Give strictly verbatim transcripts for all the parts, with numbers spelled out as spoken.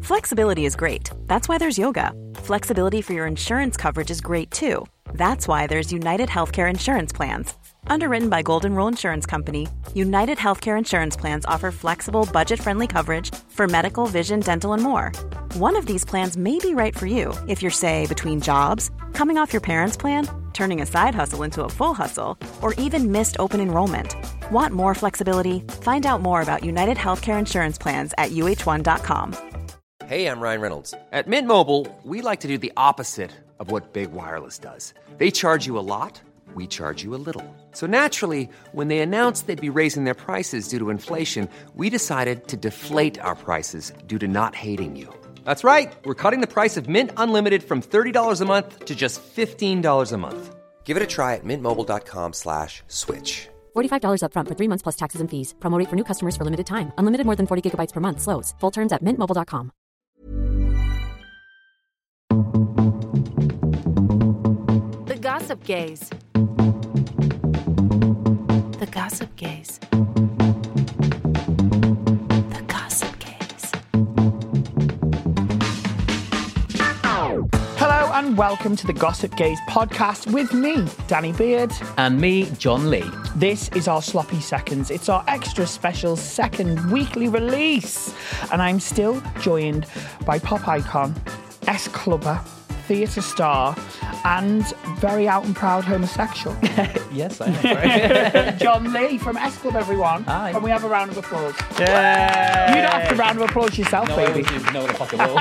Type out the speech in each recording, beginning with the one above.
Flexibility is great. That's why there's yoga. Flexibility for your insurance coverage is great too. That's why there's United Healthcare Insurance Plans. Underwritten by Golden Rule Insurance Company, United Healthcare Insurance Plans offer flexible, budget-friendly coverage for medical, vision, dental, and more. One of these plans may be right for you if you're, say, between jobs, coming off your parents' plan, turning a side hustle into a full hustle, or even missed open enrollment. Want more flexibility? Find out more about United Healthcare Insurance Plans at U H one dot com. Hey, I'm Ryan Reynolds. At Mint Mobile, we like to do the opposite of what Big Wireless does. They charge you a lot, we charge you a little. So naturally, when they announced they'd be raising their prices due to inflation, we decided to deflate our prices due to not hating you. That's right. We're cutting the price of Mint Unlimited from thirty dollars a month to just fifteen dollars a month. Give it a try at mintmobile.com slash switch. forty-five dollars up front for three months plus taxes and fees. Promo rate for new customers for limited time. Unlimited more than forty gigabytes per month. Slows full terms at mint mobile dot com. The Gossip Gaze. The Gossip Gaze. The Gossip Gaze. Hello and welcome to the Gossip Gaze podcast with me, Danny Beard. And me, John Lee. This is our Sloppy Seconds. It's our extra special second weekly release. And I'm still joined by pop icon, S-clubber, theatre star, and very out and proud homosexual. Yes, I am. John Lee from S-Club, everyone. Hi. Can we have a round of applause? Yeah. You don't have to round of applause yourself, no, baby. No, the fuck I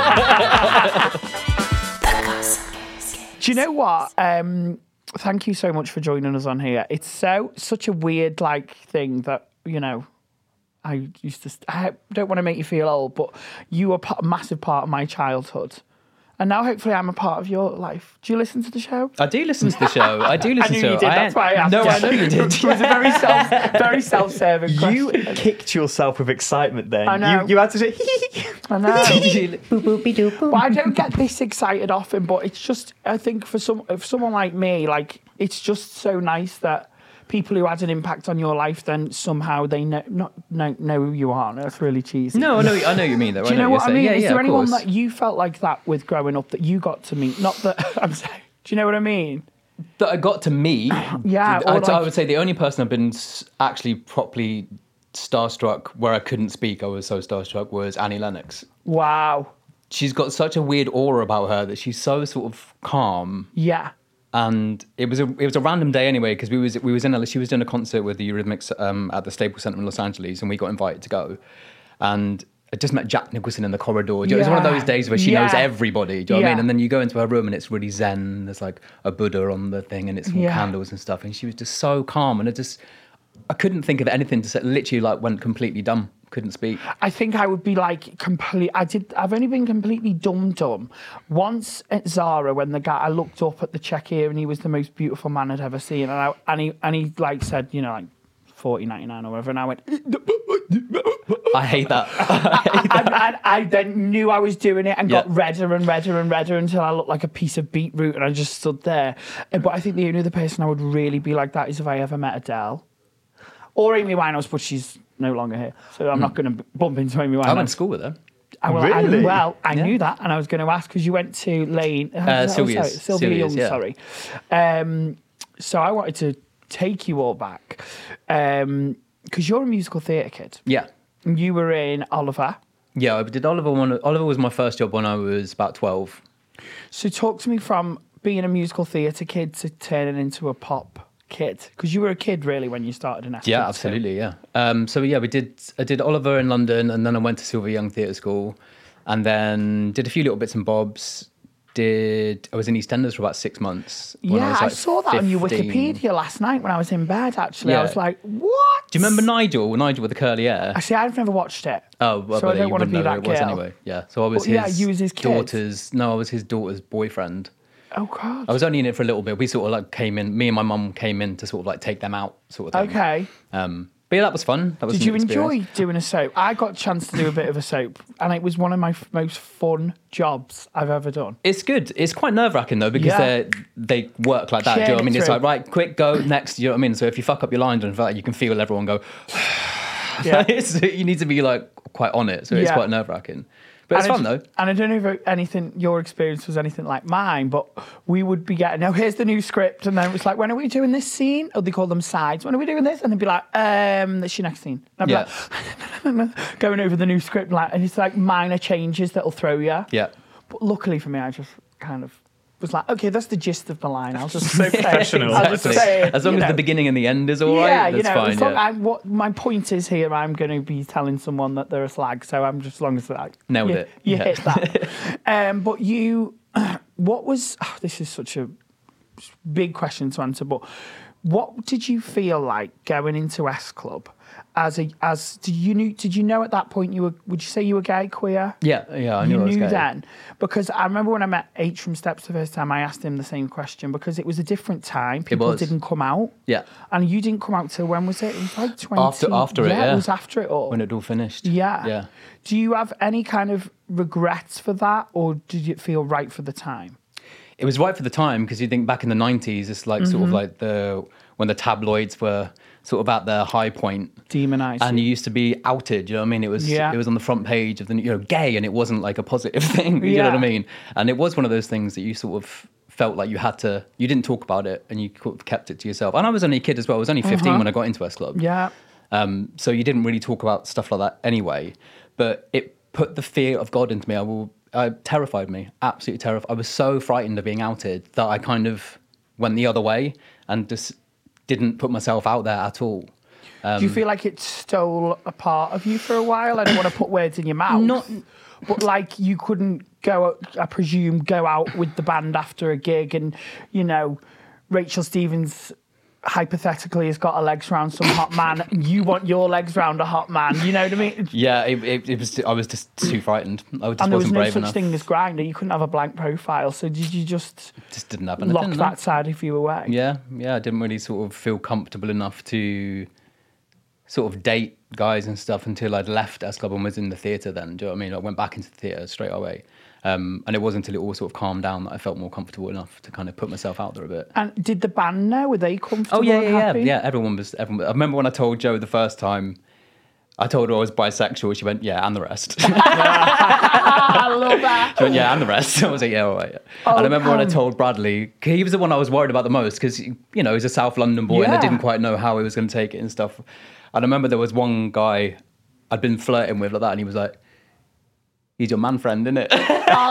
will. Do you know what? Um, thank you so much for joining us on here. It's so such a weird like thing that, you know, I used to. I don't want to make you feel old, but you were a massive part of my childhood. And now, hopefully, I'm a part of your life. Do you listen to the show? I do listen to the show. I do listen I knew to you it. did. I That's why I asked. No, you. I know you did. It was a very self, very self-serving You question. kicked yourself with excitement then. I know. You, you had to say, I know. Boop, boopy, doop, boop. But I don't get this excited often. But it's just, I think for some, for someone like me, like it's just so nice that people who had an impact on your life, then somehow they know not know, know who you are. That's really cheesy. No, I know, I know you mean though. Do you know, know what I mean? Yeah, Is yeah, there of anyone course. that you felt like that with growing up that you got to meet? Not that I'm saying. Do you know what I mean? that I got to meet? Yeah, I, or I like- would say the only person I've been s- actually properly starstruck where I couldn't speak, I was so starstruck, was Annie Lennox. Wow. She's got such a weird aura about her that she's so sort of calm. Yeah. And it was a it was a random day anyway, because we was we was in a she was doing a concert with the Eurythmics um, at the Staples Center in Los Angeles, and we got invited to go. And I just met Jack Nicholson in the corridor. It was one of Yeah. those days where she Yeah. knows everybody. Do you know what I Yeah. mean? And then you go into her room and it's really zen. There's like a Buddha on the thing, and it's all Yeah. candles and stuff. And she was just so calm, and I just I couldn't think of anything to say. Literally, like went completely dumb. Couldn't speak. I think I would be like complete. I did. I've only been completely dumb dumb once at Zara when the guy I looked up at the check-in and he was the most beautiful man I'd ever seen, and I and he and he like said, you know, like forty ninety-nine or whatever, and I went. I hate that. I, I, I then knew I was doing it and got Yeah. redder and redder and redder until I looked like a piece of beetroot, and I just stood there. But I think the only other person I would really be like that is if I ever met Adele or Amy Winehouse, but she's no longer here, so I'm not going to bump into Amy Winehouse. I went to school with her. I, well, I, Really? well, I Yeah. knew that, and I was going to ask because you went to Lane. Uh, oh, Sylvia's. sorry, Sylvia Sylvia's, Young, yeah. sorry. Um, so I wanted to take you all back because you're a musical theatre kid. Yeah. You were in Oliver. Yeah, I did Oliver one. Oliver was my first job when I was about twelve. So talk to me from being a musical theatre kid to turning into a pop kid, because you were a kid really when you started in S. Yeah, absolutely. Yeah. Um, so yeah, we did. I did Oliver in London, and then I went to Sylvia Young Theatre School, and then did a few little bits and bobs. Did I was in EastEnders for about six months. when Yeah, I, was, I like, saw that on your fifteen. Wikipedia last night when I was in bed. Actually, I Yeah. was like, "What?" Do you remember Nigel? Nigel with the curly hair. I see. I've never watched it. Oh, well, so I but don't you want to wouldn't be know that who it was girl. anyway. Yeah. So I was Well, his, yeah, you was his kid. daughter's. No, I was his daughter's boyfriend. Oh God. I was only in it for a little bit. We sort of like came in. Me and my mum came in to sort of like take them out, sort of thing. Okay. Um, but yeah, that was fun. That was Did an you experience. enjoy doing a soap? I got a chance to do a bit of a soap, and it was one of my f- most fun jobs I've ever done. It's good. It's quite nerve wracking though, because Yeah. they they work like that. Do you know what I mean? It's True. like, right, quick, go next. You know what I mean? So if you fuck up your lines and like, you can feel everyone go. Yeah. It's, you need to be like quite on it. So it's Yeah. quite nerve wracking. But it's and fun I, though. And I don't know if anything, your experience was anything like mine, but we would be getting, now here's the new script. And then it was like, when are we doing this scene? Or they call them sides. When are we doing this? And they'd be like, um, that's your next scene. And I'd be Yeah. like, going over the new script. Like, and it's like minor changes that'll throw you. Yeah. But luckily for me, I just kind of was like, okay, that's the gist of the line. I'll just say professional. I'll just Exactly. say it, As long you as know. the beginning and the end is all right, Yeah, that's you know, fine. as long Yeah. I, what my point is here, I'm going to be telling someone that they're a slag, so I'm just as long as like Nailed you, it. You Yeah. hit that. um, but you, what was? Oh, this is such a big question to answer. But what did you feel like going into S Club? As a as did you knew did you know at that point you were would you say you were gay, queer? Yeah, yeah, I knew You I was knew gay. then, because I remember when I met H from Steps the first time, I asked him the same question because it was a different time. People was. didn't come out. Yeah. And you didn't come out till when was it? It was like twenty. After- after it, yeah. it was after it all. When it all finished. yeah. Yeah. Do you have any kind of regrets for that, or did it feel right for the time? It was right for the time because you think back in the nineties, it's like sort of Mm-hmm. like the when the tabloids were sort of at their high point. Demonised. And you used to be outed, you know what I mean? It was Yeah. it was on the front page of the, you know, gay, and it wasn't like a positive thing, you know what I Yeah. mean? And it was one of those things that you sort of felt like you had to, you didn't talk about it and you sort of kept it to yourself. And I was only a kid as well. I was only fifteen when I got into S Club. Uh-huh. Yeah. Um, so you didn't really talk about stuff like that anyway. But it put the fear of God into me. I will, uh, terrified me, absolutely terrified. I was so frightened of being outed that I kind of went the other way and just didn't put myself out there at all. Do you feel like it stole a part of you for a while? I don't want to put words in your mouth. Not- But like you couldn't go, I presume, go out with the band after a gig and, you know, Rachel Stevens hypothetically has got her legs round some hot man and you want your legs round a hot man. You know what I mean? Yeah, it, it, it was. I was just too frightened. I just And there was wasn't no brave such enough. thing as Grindr. You couldn't have a blank profile. So did you just Just didn't have anything. lock no. that side of you away? Yeah, yeah. I didn't really sort of feel comfortable enough to sort of date guys and stuff until I'd left S Club and was in the theatre then. Do you know what I mean? I went back into the theatre straight away. Um, and it wasn't until it all sort of calmed down that I felt more comfortable enough to kind of put myself out there a bit. And did the band know? Were they comfortable Oh, yeah, and yeah, happy? yeah. Yeah, everyone was, everyone. I remember when I told Jo the first time, I told her I was bisexual. She went, yeah, and the rest. I love that. She went, yeah, and the rest. I was like, yeah, all right. Yeah. and I remember when I Cam. told Bradley, 'cause he was the one I was worried about the most because, you know, he's a South London boy and I Yeah. didn't quite know how he was going to take it and stuff. And I remember there was one guy I'd been flirting with like that and he was like, he's your man friend, isn't it?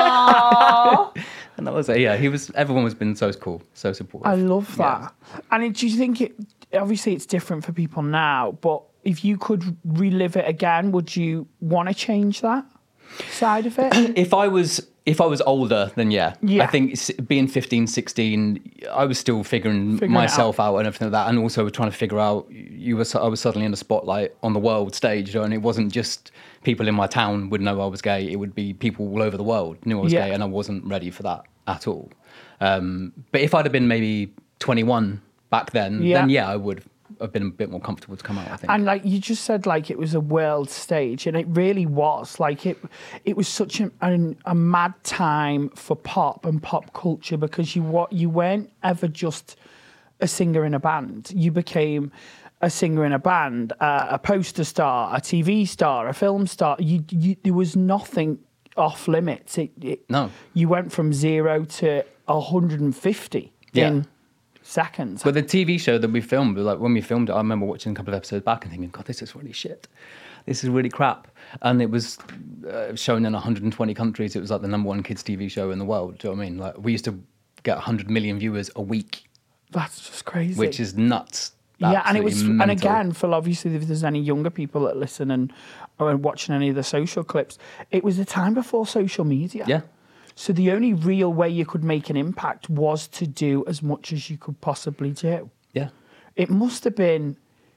And I was like, yeah, he was, everyone has been so cool, so supportive. I love Yeah. that. And do you think it, obviously it's different for people now, but if you could relive it again, would you want to change that side of it? If I was if I was older, then yeah. Yeah. I think s- being fifteen, sixteen, I was still figuring, Figuring it myself out. and everything like that, and also trying to figure out. You were, I was suddenly in the spotlight on the world stage, you know, and it wasn't just people in my town would know I was gay. It would be people all over the world knew I was Yeah. gay, and I wasn't ready for that at all. Um, but if I'd have been maybe twenty-one back then, Yeah. then yeah, I would have been a bit more comfortable to come out. I think. And like you just said, like it was a world stage, and it really was. Like it, it was such a, a, a mad time for pop and pop culture because you what you weren't ever just a singer in a band. You became a singer in a band, uh, a poster star, a T V star, a film star. You, you there was nothing off limits. It, it, No. you went from zero to one hundred fifty Yeah. in seconds. But the T V show that we filmed, like when we filmed it, I remember watching a couple of episodes back and thinking, God, this is really shit. This is really crap. And it was uh, shown in one hundred twenty countries. It was like the number one kids T V show in the world. Do you know what I mean? Like we used to get one hundred million viewers a week, That's just crazy. which is nuts. Yeah, and it was, Absolutely and mental. again, for obviously if there's any younger people that listen and are watching any of the social clips, it was a time before social media. Yeah. So the only real way you could make an impact was to do as much as you could possibly do. Yeah. It must have been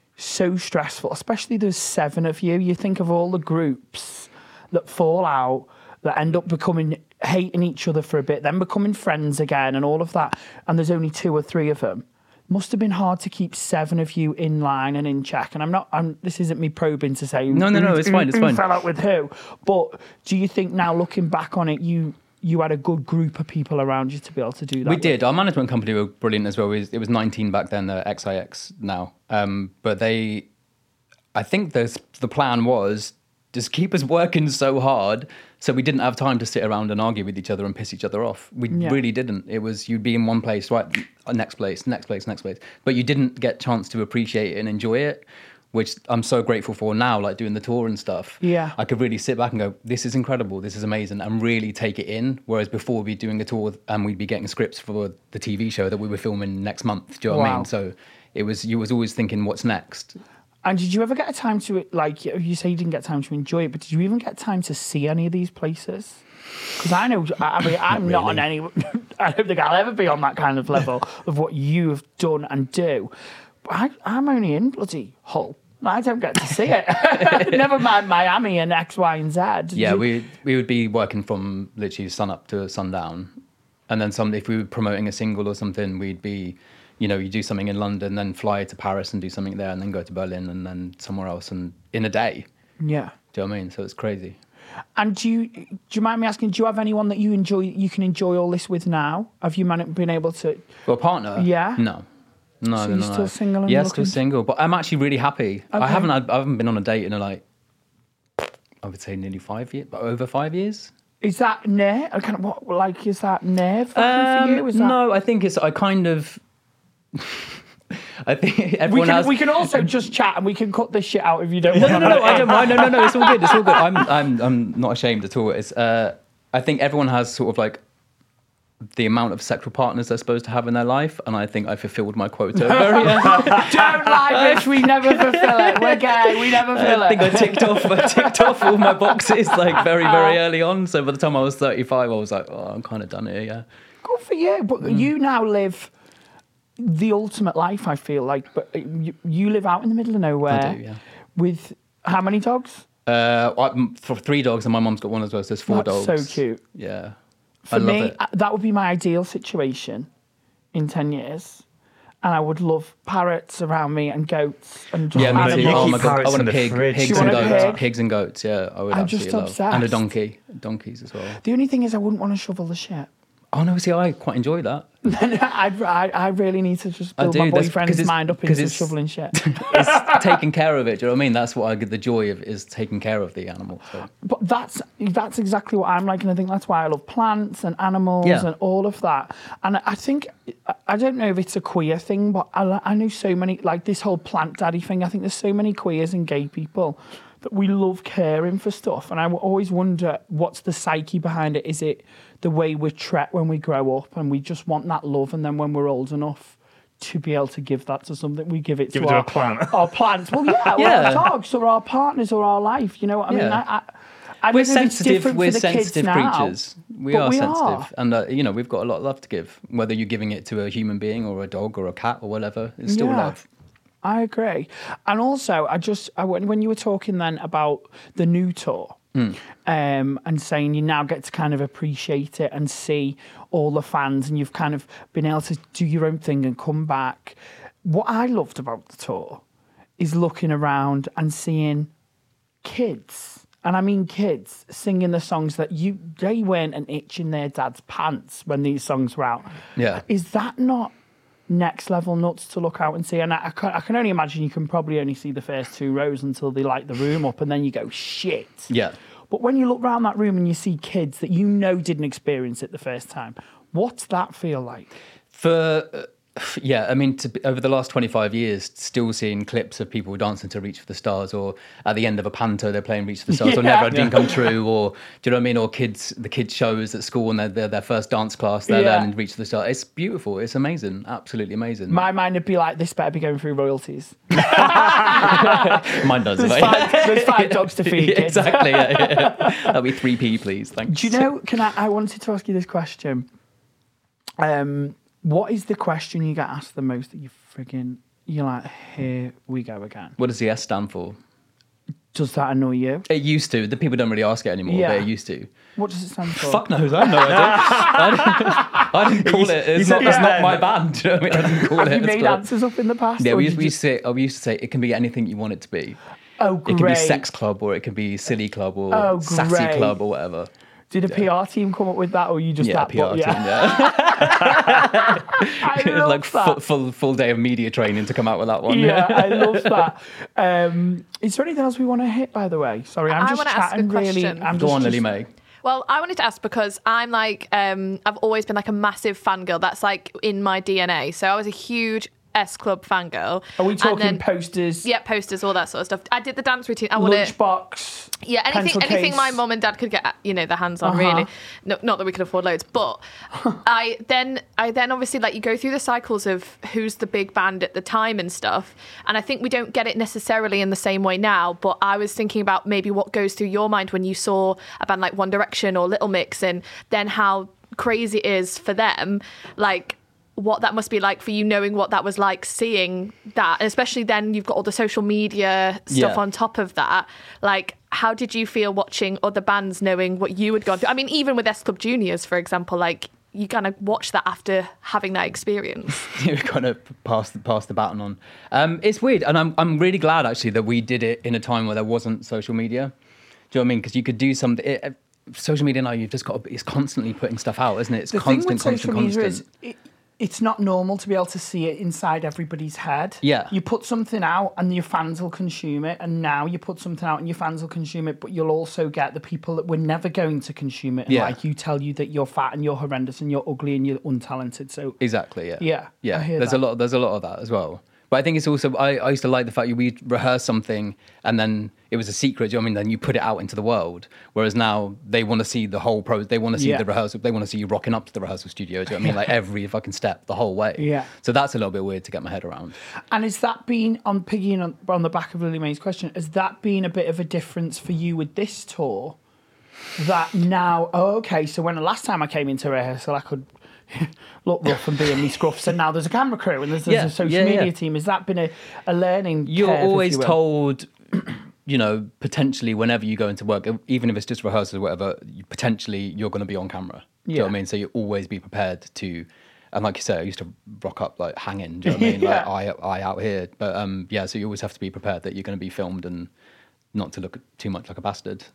so stressful, especially there's seven of you. You think of all the groups that fall out, that end up becoming, hating each other for a bit, then becoming friends again and all of that. And there's only two or three of them. Must have been hard to keep seven of you in line and in check. And I'm not, I'm, this isn't me probing to say No, no, no, who- it's fine, it's who fine. fell out with who. But do you think now looking back on it, you you had a good group of people around you to be able to do that? We with? did. Our management company were brilliant as well. It was, it was nineteen back then, they're X I X now. Um, but they, I think the, the plan was just keep us working so hard. So we didn't have time to sit around and argue with each other and piss each other off. We Yeah. really didn't. It was, you'd be in one place, right, next place, next place, next place. But you didn't get a chance to appreciate it and enjoy it, which I'm so grateful for now, like doing the tour and stuff. Yeah. I could really sit back and go, this is incredible, this is amazing, and really take it in. Whereas before we'd be doing a tour and we'd be getting scripts for the T V show that we were filming next month. Do you know what I Wow. mean? So it was, you was always thinking, what's next? And did you ever get a time to, like, you say you didn't get time to enjoy it, but did you even get time to see any of these places? Because I know, I mean, I'm not on any, I don't think I'll ever be on that kind of level of what you have done and do. But I, I'm only in bloody Hull. I don't get to see it. Never mind Miami and X, Y, and Z. Did Yeah, you- we we would be working from literally sun up to sundown. And then some, if we were promoting a single or something, we'd be, you know, you do something in London, then fly to Paris and do something there, and then go to Berlin and then somewhere else, and in a day. Yeah. Do you know what I mean? So it's crazy. And do you, do you mind me asking, do you have anyone that you enjoy, you can enjoy all this with now? Have you man- been able to? Well, a partner? Yeah. No. No, So no, you're no, still no. single and yeah, looking- still single, but I'm actually really happy. Okay. I haven't had, I haven't been on a date in a, like, I would say nearly five years, but over five years. Is that nerve? Kind of what, like, is that nerve for you? Is that... Um, No, I think it's, I kind of, I think We everyone can, has... we can also just chat and we can cut this shit out if you don't No, want no, no, no, I don't mind. No, no, no, it's all good. It's all good. I'm, I'm, I'm not ashamed at all. It's, uh, I think everyone has sort of like the amount of sexual partners they're supposed to have in their life, and I think I fulfilled my quota. Very, uh, Don't lie, bitch. We never fulfill it. We're gay. We never fulfill I think I it. ticked off, I ticked off all my boxes like very, very early on. So by the time I was thirty-five, I was like, oh, I'm kind of done here. Yeah. Good for you. But you now live the ultimate life, I feel like. But you, you live out in the middle of nowhere. I do, yeah. With how many dogs? Uh, I, for three dogs, and my mum's got one as well. So there's four That's dogs. so cute. Yeah. For I love me, it. uh, that would be my ideal situation in ten years. And I would love parrots around me and goats and just Yeah, me animals. too. You Oh keep my god, I parrots want in a the pig, fridge. pigs You and want a goats, pig? pigs and goats. Yeah, I would I'm absolutely just love, and a obsessed. donkey, donkeys as well. The only thing is I wouldn't want to shovel the shit. Oh no, see, I quite enjoy that. I'd, I, I really need to just I build do, my that's- boyfriend's 'cause it's- mind up 'cause into it's- shoveling shit. It's taking care of it. Do you know what I mean? That's what I get the joy of, is taking care of the animal. So. But that's that's exactly what I'm like, and I think that's why I love plants and animals Yeah. and all of that. And I think I don't know if it's a queer thing, but I, I know so many, like this whole plant daddy thing. I think there's so many queers and gay people that we love caring for stuff, and I always wonder what's the psyche behind it. Is it the way we're treated when we grow up, and we just want that love, and then when we're old enough to be able to give that to something, we give it Give to it to our a plant. our plants. Well, yeah, Yeah. Well, our dogs or our partners or our life. You know what I mean? Yeah. I, I, I We're don't know if it's sensitive. different We're for the kids sensitive now, creatures. We but are we sensitive, are. and uh, you know we've got a lot of love to give. Whether you're giving it to a human being or a dog or a cat or whatever, it's still Yeah. love. I agree. And also, I just I, when when you were talking then about the new tour, Mm. um, and saying you now get to kind of appreciate it and see all the fans, and you've kind of been able to do your own thing and come back. What I loved about the tour is looking around and seeing kids, and I mean kids, singing the songs that you they weren't an itch in their dad's pants when these songs were out. Yeah. Is that not next level nuts to look out and see? And I, I, can, I can only imagine you can probably only see the first two rows until they light the room up, and then you go, shit. Yeah. But when you look around that room and you see kids that you know didn't experience it the first time, what's that feel like? For uh, yeah, I mean, to, be- over the last twenty-five years, still seeing clips of people dancing to "Reach for the Stars," or at the end of a panto, they're playing "Reach for the Stars," or Yeah. "Never a Dream Come True," or do you know what I mean? Or kids, the kids shows at school, and they're, they're their first dance class, they're Yeah. learning "Reach for the Stars." It's beautiful. It's amazing. Absolutely amazing. My mind would be like, this better be going through royalties. Mine does. There's mate. five, there's five dogs to feed, kids. Exactly. Yeah, yeah. That'll be three p, please. Thanks. Do you know, can I, I wanted to ask you this question. Um, what is the question you get asked the most that you frigging, you're like, here we go again? What does the S stand for? Does that annoy you? It used to. The people don't really ask it anymore. Yeah. But it used to. What does it stand for? Fuck knows. I have no idea. I didn't, I didn't call it. It's said- not, that's yeah. not my band. Do you know what I mean? I didn't call Have it. you It's made called- answers up in the past? Yeah, or we did used, we you used to say, oh, we used to say it can be anything you want it to be. Oh, It can be great. sex club, or it can be silly club, or Oh, sassy great. club, or whatever. Did a Yeah. P R team come up with that, or you just Yeah, that? P R but, team, yeah. I love like that. full, full full day of media training to come out with that one. Yeah, I love that. Um, is there anything else we want to hit, by the way? Sorry, I'm I just wanna ask a chatting really. question. I'm Go just, on, Lily just- May. Well, I wanted to ask because I'm like, um, I've always been like a massive fangirl. That's like in my D N A. So I was a huge S Club fangirl. Are we And talking then- posters? Yeah, posters, all that sort of stuff. I did the dance routine. I want to. Lunchbox. Yeah, anything, pencil anything case. my mum and dad could get, you know, their hands on. Uh-huh. Really, no, not that we could afford loads, but I then, I then obviously like you go through the cycles of who's the big band at the time and stuff, and I think we don't get it necessarily in the same way now. But I was thinking about maybe what goes through your mind when you saw a band like One Direction or Little Mix, and then how crazy it is for them, like. What that must be like for you, knowing what that was like, seeing that, and especially then you've got all the social media stuff Yeah. on top of that. Like, how did you feel watching other bands, knowing what you had gone through? I mean, even with S Club Juniors, for example, like you kind of watch that after having that experience. You kind of pass the pass the baton on. Um, it's weird, and I'm I'm really glad actually that we did it in a time where there wasn't social media. Do you know what I mean? Because you could do something. It, social media now, you've just got to, it's constantly putting stuff out, isn't it? It's The constant, thing with social constant, media constant. is it, it's not normal to be able to see it inside everybody's head. Yeah. You put something out and your fans will consume it, and now you put something out and your fans will consume it, but you'll also get the people that were never going to consume it. And Yeah. like you tell you that you're fat and you're horrendous and you're ugly and you're untalented. So Exactly. Yeah. Yeah, Yeah. I hear there's that. a lot. There's a lot of that as well. But I think it's also. I, I used to like the fact that we rehearse something and then it was a secret. Do you know what I mean? Then you put it out into the world. Whereas now they want to see the whole pro. They want to see Yeah. the rehearsal. They want to see you rocking up to the rehearsal studio. Do you know what I mean? Like every fucking step, the whole way. Yeah. So that's a little bit weird to get my head around. And has that been, on piggying on, on the back of Lily May's question, has that been a bit of a difference for you with this tour? That now, oh, okay, so when the last time I came into rehearsal, I could look rough and be in me scruffs, and now there's a camera crew and there's, there's Yeah, a social yeah, media yeah. team. Has that been a, a learning You're curve, if always you will? told, you know, potentially whenever you go into work, even if it's just rehearsals or whatever, you, potentially you're going to be on camera. Do you know what I Yeah. mean? So you always be prepared to, and like you said, I used to rock up like hanging. Do you know what I mean? Yeah. Like I, I out here. But um, yeah, so you always have to be prepared that you're going to be filmed and not to look too much like a bastard.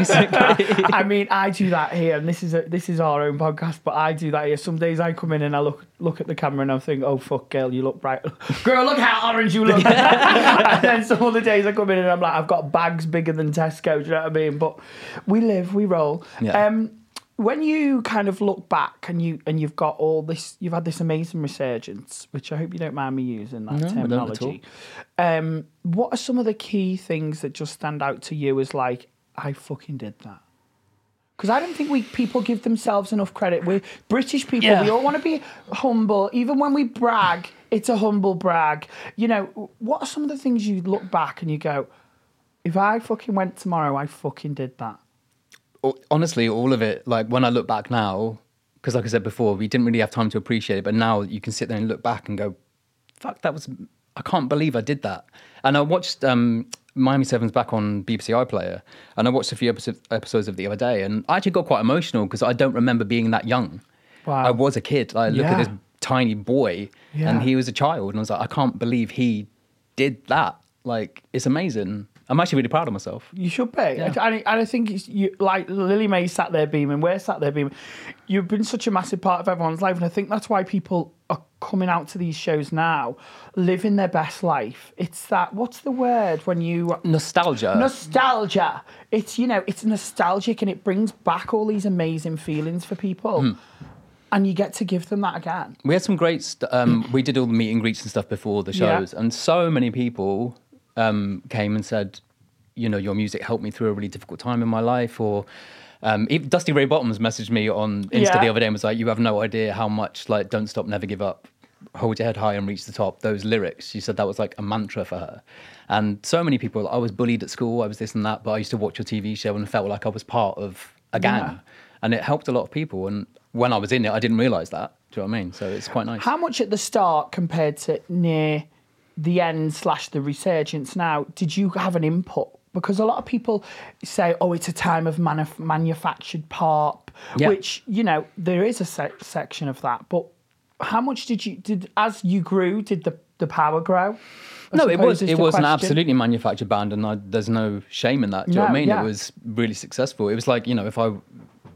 I mean, I do that here, and this is a, this is our own podcast, but I do that here. Some days I come in and I look look at the camera and I think, oh fuck, girl, you look bright. Girl, look how orange you look. And then some other days I come in and I'm like, I've got bags bigger than Tesco. Do you know what I mean? But we live, we roll. Yeah. Um, when you kind of look back and you and you've got all this, you've had this amazing resurgence, which I hope you don't mind me using that No, I don't at terminology. Um, what are some of the key things that just stand out to you as like, I fucking did that? Because I don't think we people give themselves enough credit. We're British people. Yeah. We all want to be humble. Even when we brag, it's a humble brag. You know, what are some of the things you look back and you go, if I fucking went tomorrow, I fucking did that? Honestly, all of it, like when I look back now, because like I said before, we didn't really have time to appreciate it, but now you can sit there and look back and go, fuck, that was, I can't believe I did that. And I watched um, Miami Sevens back on B B C iPlayer, and I watched a few episodes, episodes of it the other day, and I actually got quite emotional because I don't remember being that young. Wow. I was a kid. I look Yeah. at this tiny boy, Yeah. and he was a child, and I was like, I can't believe he did that. Like, it's amazing. I'm actually really proud of myself. You should be. Yeah. And, I, and I think it's you, like Lily May sat there beaming, we're sat there beaming. You've been such a massive part of everyone's life, and I think that's why people are coming out to these shows now, living their best life. It's that, what's the word when you... Nostalgia. Nostalgia. It's, you know, it's nostalgic and it brings back all these amazing feelings for people. Hmm. And you get to give them that again. We had some great. St- um, we did all the meet and greets and stuff before the Yeah. shows, and so many people um, came and said, you know, your music helped me through a really difficult time in my life. Or um, even Dusty Ray Bottoms messaged me on Insta Yeah. the other day and was like, "You have no idea how much like Don't Stop, Never Give Up, Hold Your Head High and Reach the Top." Those lyrics, she said that was like a mantra for her. And so many people. I was bullied at school. I was this and that, but I used to watch your T V show and felt like I was part of a gang, Yeah. and it helped a lot of people. And when I was in it, I didn't realise that. Do you know what I mean? So it's quite nice. How much at the start compared to near the end slash the resurgence now, did you have an input? Because a lot of people say, oh, it's a time of manuf- manufactured pop, Yeah. which, you know, there is a se- section of that. But how much did you, did as you grew, did the, the power grow? I No, it suppose was is it the was an question. absolutely manufactured band, and I, there's no shame in that. Do you know No, what I mean? yeah. It was really successful. It was like, you know, if I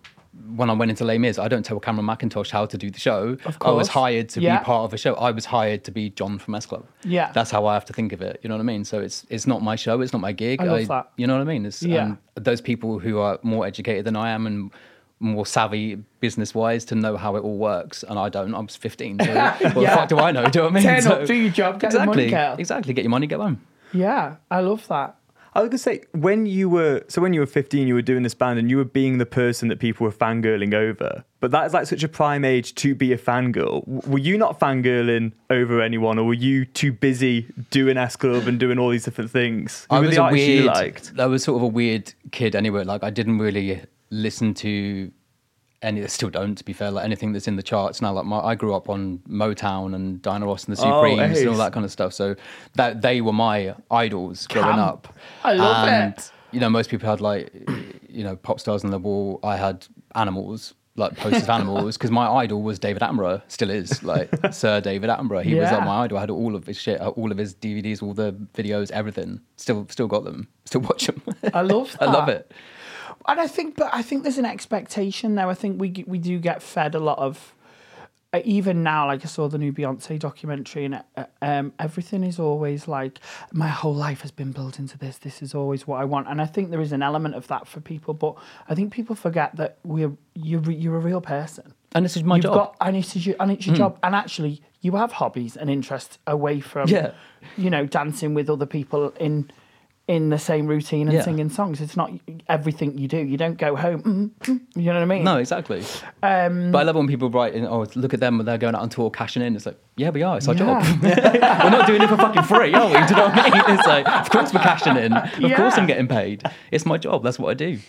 when I went into Les Mis, I don't tell Cameron McIntosh how to do the show. Of I was course. hired to Yeah. be part of a show. I was hired to be John from S Club. Yeah. That's how I have to think of it. You know what I mean? So it's it's not my show. It's not my gig. I love that. You know what I mean? It's, Yeah. um, those people who are more educated than I am and more savvy business-wise to know how it all works, and I don't. I was fifteen, so what the Yeah. fuck do I know? Do you know what I mean? Turn up, do your job, get the exactly, money, girl. exactly. Get your money, get home. Yeah, I love that. I was gonna say, when you were so when you were fifteen, you were doing this band and you were being the person that people were fangirling over. But that is like such a prime age to be a fangirl. W- Were you not fangirling over anyone, or were you too busy doing S Club and doing all these different things? Who I were was the a artists weird. you liked? I was sort of a weird kid anyway. Like I didn't really listen to any. I still don't, to be fair. Like anything that's in the charts now. Like my, I grew up on Motown and Diana Ross and the Oh, Supremes and all ace. that kind of stuff. So that they were my idols growing Camp. up. I love and, it. You know, most people had like, you know, pop stars on the wall. I had Animals. Like posters of Animals, because my idol was David Attenborough, still is, like Sir David Attenborough. He was Yeah. like my idol. I had all of his shit, all of his D V Ds, all the videos, everything. Still, still got them. Still watch them. I love I love that. it. And I think, but I think there's an expectation now. I think we we do get fed a lot of, uh, even now. Like I saw the new Beyonce documentary, and uh, um, everything is always like, my whole life has been built into this. This is always what I want, and I think there is an element of that for people. But I think people forget that we're you're you're a real person, And this is my You've job. got, and it's your and it's your job, and actually you have hobbies and interests away from, Yeah. you know, dancing with other people in. in the same routine and Yeah. singing songs. It's not everything you do. You don't go home, mm, mm, you know what I mean? No, exactly. Um, But I love when people write, in, oh, look at them when they're going out on tour, cashing in. It's like, yeah, we are. It's our Yeah. job. We're not doing it for fucking free, are we? Do you know what I mean? It's like, of course we're cashing in. Of Yeah. course I'm getting paid. It's my job. That's what I do.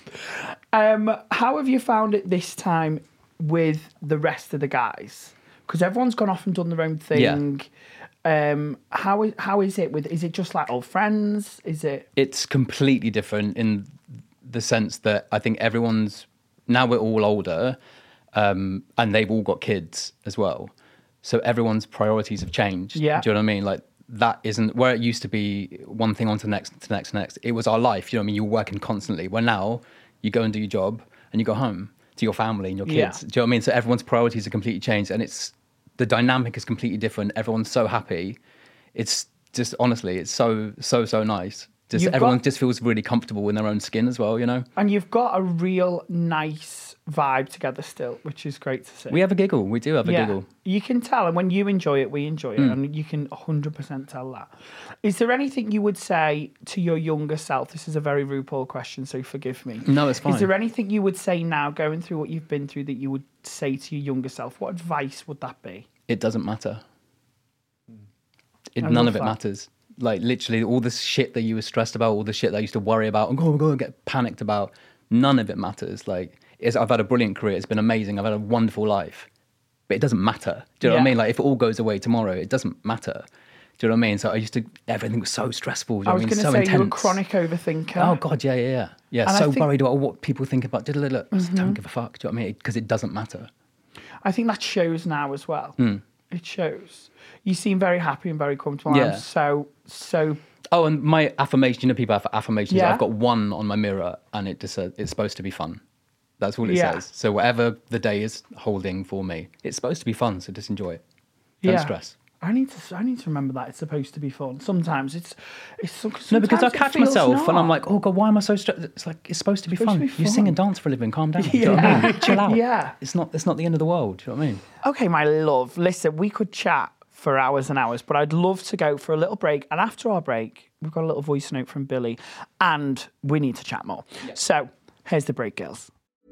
Um, how have you found it this time with the rest of the guys? Because everyone's gone off and done their own thing. Um, how is how is it with? Is it just like old friends? Is it? It's completely different in the sense that I think everyone's, now we're all older, um, and they've all got kids as well. So everyone's priorities have changed. Yeah. Do you know what I mean? Like, that isn't where it used to be one thing on to the next, to the next, to the next. It was our life. You know what I mean? You're working constantly. Where now you go and do your job and you go home to your family and your Yeah. kids. Do you know what I mean? So everyone's priorities are completely changed, and it's, the dynamic is completely different. Everyone's so happy. It's just, honestly, it's so, so, so nice. Just You've everyone got- just feels really comfortable in their own skin as well, you know? And you've got a real nice vibe together still, which is great to see. We have a giggle. We do have a yeah, giggle. you can tell, and when you enjoy it, we enjoy it, Mm. and you can one hundred percent tell that. Is there anything you would say to your younger self? This is a very RuPaul question, so forgive me. No, it's fine. Is there anything you would say now, going through what you've been through, that you would say to your younger self? What advice would that be? It doesn't matter. It, I none love of it that. matters. Like, literally, all this shit that you were stressed about, all the shit that I used to worry about and go, go and get panicked about, none of it matters. Like, it's, I've had a brilliant career. It's been amazing. I've had a wonderful life. But it doesn't matter. Do you know what I Yeah. mean? Like, if it all goes away tomorrow, it doesn't matter. Do you know what I mean? So I used to, everything was so stressful. Do you I know was what I going mean? to So say intense. you're a chronic overthinker. Oh, God, yeah, yeah, yeah. Yeah, And I so think- Mm-hmm. worried about what people think about. Just don't give a fuck. Do you know what I mean? Because it doesn't matter. I think that shows now as well. Mm. It shows. You seem very happy and very comfortable. Yeah. I'm so, so... Oh, and my affirmation, you know, people have affirmations. Yeah. I've got one on my mirror, and it just says it's supposed to be fun. That's all it Yeah. says. So whatever the day is holding for me, it's supposed to be fun. So just enjoy it. Don't Yeah. stress. I need to. I need to remember that it's supposed to be fun. Sometimes it's. It's so- No, because I sometimes it catch feels myself and I'm not. like, oh God, why am I so stressed? It's like, it's supposed to be, supposed fun. to be You sing fun. and dance for a living. Calm down. Do you know what I Yeah. mean? Chill out. Yeah. It's not, it's not the end of the world. Do you know what I mean? Okay, my love. Listen, we could chat for hours and hours, but I'd love to go for a little break. And after our break, we've got a little voice note from Billy, and we need to chat more. So here's the break, girls.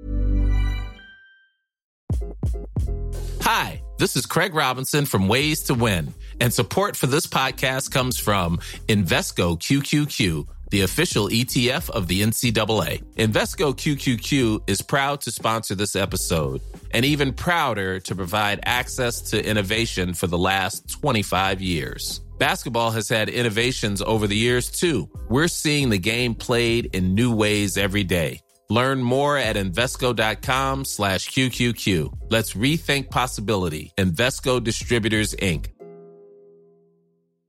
Hi, this is Craig Robinson from Ways to Win, and support for this podcast comes from Invesco Q Q Q, the official E T F of the N C double A. Invesco Q Q Q is proud to sponsor this episode, and even prouder to provide access to innovation for the last twenty-five years. Basketball has had innovations over the years, too. We're seeing the game played in new ways every day. Learn more at Invesco.com slash QQQ. Let's rethink possibility. Invesco Distributors, Incorporated.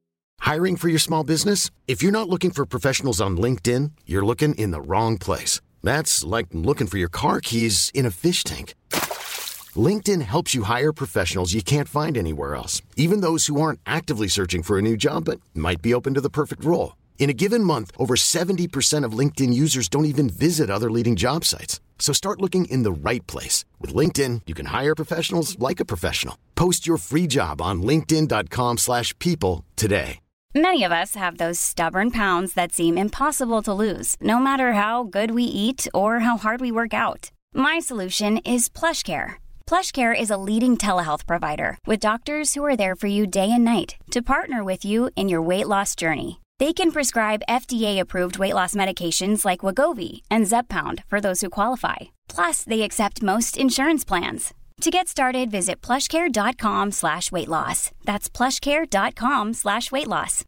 Hiring for your small business? If you're not looking for professionals on LinkedIn, you're looking in the wrong place. That's like looking for your car keys in a fish tank. LinkedIn helps you hire professionals you can't find anywhere else, even those who aren't actively searching for a new job but might be open to the perfect role. In a given month, over seventy percent of LinkedIn users don't even visit other leading job sites. So start looking in the right place. With LinkedIn, you can hire professionals like a professional. Post your free job on linkedin.com slash people today. Many of us have those stubborn pounds that seem impossible to lose, no matter how good we eat or how hard we work out. My solution is PlushCare. PlushCare is a leading telehealth provider with doctors who are there for you day and night to partner with you in your weight loss journey. They can prescribe F D A-approved weight loss medications like Wegovy and Zepbound for those who qualify. Plus, they accept most insurance plans. To get started, visit plushcare.com slash weight loss. That's plushcare.com slash weight loss.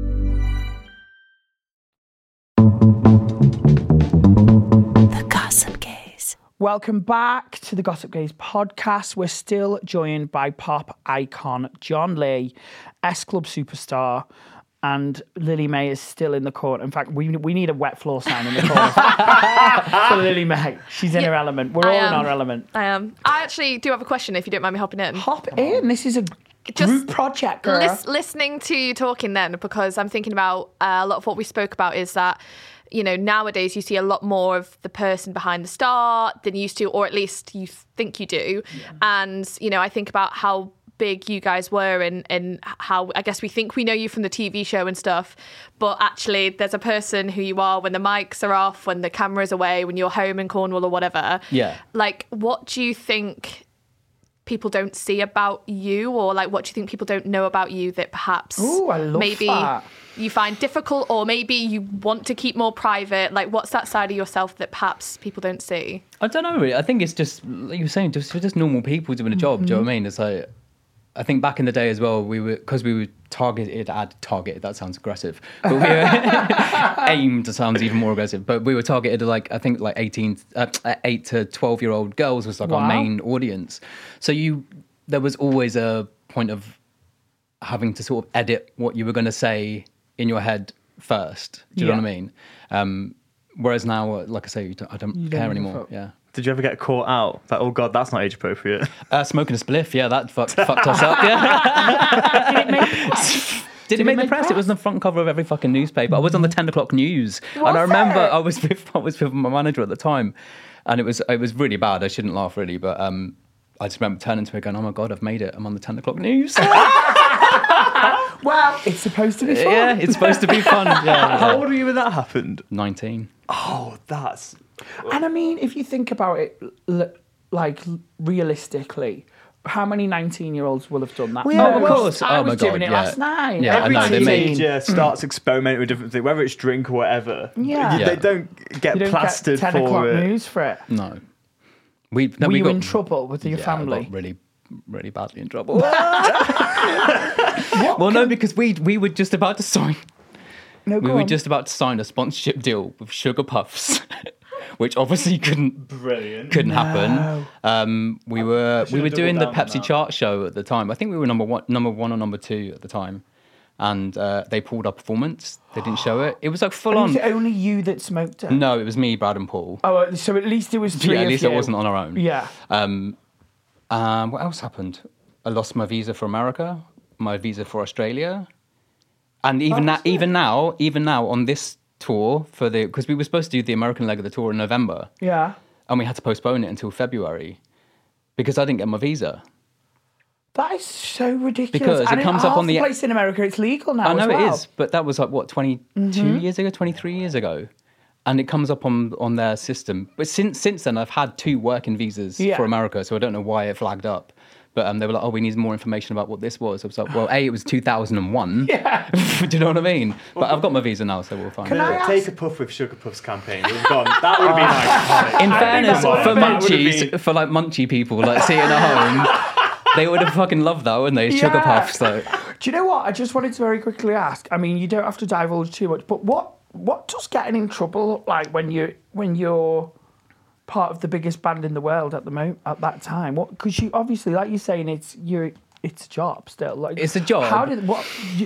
The Gossip Gaze. Welcome back to the Gossip Gaze podcast. We're still joined by pop icon John Lee, S-Club superstar, and Lily May is still in the court. In fact, we we need a wet floor sign in the court for Lily May. She's in Yeah, her element. We're I all am. in our element. I am. I actually do have a question if you don't mind me hopping in. Hop in. This is a group project, girl. Lis- listening to you talking then, because I'm thinking about uh, a lot of what we spoke about is that, you know, nowadays you see a lot more of the person behind the star than you used to, or at least you think you do. Yeah. And, you know, I think about how big you guys were and, and how I guess we think we know you from the T V show and stuff, but actually there's a person who you are when the mics are off, when the camera's away, when you're home in Cornwall or whatever. Yeah. Like, what do you think people don't see about you, or like what do you think people don't know about you that perhaps Ooh, I love maybe that. you find difficult, or maybe you want to keep more private? Like, what's that side of yourself that perhaps people don't see? I don't know, really. I think it's just, like you were saying, just, we're just normal people doing a job. Mm-hmm. Do you know what I mean? It's like, I think back in the day as well, we were, because we were targeted, ad targeted, that sounds aggressive, but we were aimed, sounds even more aggressive, but we were targeted like, I think like eighteen, uh, eight to twelve year old girls was like Wow. our main audience. So you, there was always a point of having to sort of edit what you were going to say in your head first. Do you Yeah. know what I mean? Um, whereas now, like I say, you don't, I don't You don't care give a anymore. fuck. Yeah. Did you ever get caught out? Like, oh God, that's not age appropriate. Uh, smoking a spliff, yeah, that fucked, fucked us up, yeah. Did it make the press? Did it make the press? It was on the front cover of every fucking newspaper. I was on the ten o'clock news, and I remember it? I was with I was with my manager at the time, and it was it was really bad. I shouldn't laugh really, but um, I just remember turning to her going, "Oh my God, I've made it! I'm on the ten o'clock news." Well, it's supposed to be fun. Yeah, it's supposed to be fun. Yeah, How yeah. old were you when that happened? nineteen. Oh, that's... And I mean, if you think about it, l- like realistically, how many nineteen-year-olds will have done that? Well, yeah, I of was- course. I Oh was my God, doing it yeah. last night. Yeah, I Every know, they make- teenager starts experimenting with different things, whether it's drink or whatever. Yeah. You- Yeah. They don't get You don't plastered get ten o'clock for it. news for it. No, we. No, Were we you got, in trouble with your yeah, I family? got really, really badly in trouble. Well, no, because we we were just about to sign. No, We go were on. just about to sign a sponsorship deal with Sugar Puffs, which obviously couldn't Brilliant. couldn't happen. Um, we were we should've were doing the doubled down on Pepsi that. chart show at the time. I think we were number one, number one or number two at the time, and uh, they pulled our performance. They didn't show it. It was like full And on. was it only you that smoked it? No, it was me, Brad, and Paul. Oh, so at least it was three Yeah, at of least you. it wasn't on our own. Yeah. Um, um, what else happened? I lost my visa for America, my visa for Australia, and even now, that's it. even now, even now on this tour for the because we were supposed to do the American leg of the tour in November, Yeah. and we had to postpone it until February because I didn't get my visa. That is so ridiculous. Because it and in comes up half on the- place in America, it's legal now. I know as well. it is, but that was like what twenty-two Mm-hmm. years ago, twenty-three years ago, and it comes up on on their system. But since since then, I've had two working visas Yeah. for America, so I don't know why it flagged up. But um, they were like, "Oh, we need more information about what this was." I was like, "Well, a, it was two thousand one. Yeah. Do you know what I mean?" But I've got my visa now, so we'll find Can out. I ask- Take a puff with Sugar Puffs campaign. It would have gone. That would have been iconic. In fairness, Come on, for that would have munchies, been- for like munchy people, like sitting at home, they would have fucking loved that, wouldn't they? Sugar Yeah. puffs, like. Do you know what? I just wanted to very quickly ask. I mean, you don't have to divulge too much, but what what does getting in trouble look like when you when you're part of the biggest band in the world at the moment at that time? What? Because you obviously, like you're saying, it's you it's a job still. Like It's a job. How did what? You,